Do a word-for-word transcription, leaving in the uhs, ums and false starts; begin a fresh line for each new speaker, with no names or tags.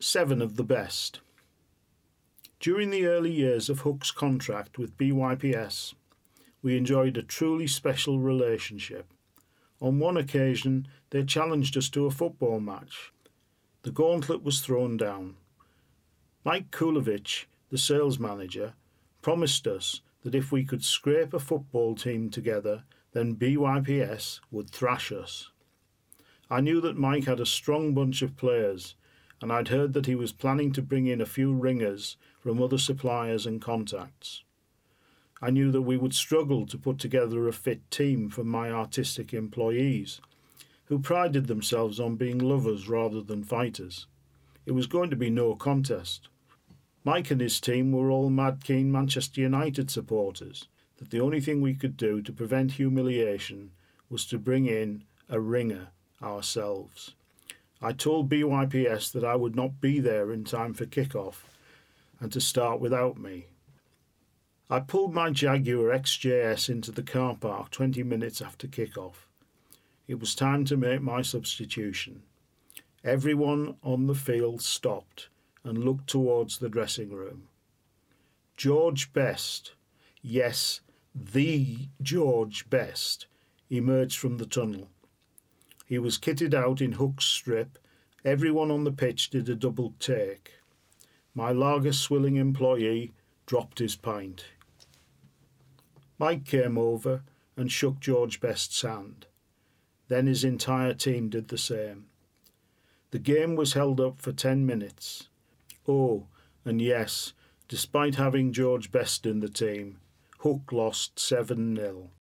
Seven of the best. During the early years of Hook's contract with B Y P S, we enjoyed a truly special relationship. On one occasion, they challenged us to a football match. The gauntlet was thrown down. Mike Kulovich, the sales manager, promised us that if we could scrape a football team together, then B Y P S would thrash us. I knew that Mike had a strong bunch of players, and I'd heard that he was planning to bring in a few ringers from other suppliers and contacts. I knew that we would struggle to put together a fit team for my artistic employees, who prided themselves on being lovers rather than fighters. It was going to be no contest. Mike and his team were all mad keen Manchester United supporters, that the only thing we could do to prevent humiliation was to bring in a ringer ourselves. I told B Y P S that I would not be there in time for kick-off and to start without me. I pulled my Jaguar X J S into the car park twenty minutes after kick-off. It was time to make my substitution. Everyone on the field stopped and looked towards the dressing room. George Best, yes, the George Best, emerged from the tunnel. He was kitted out in Hook's strip. Everyone on the pitch did a double take. My lager-swilling employee dropped his pint. Mike came over and shook George Best's hand. Then his entire team did the same. The game was held up for ten minutes. Oh, and yes, despite having George Best in the team, Hook lost seven nil.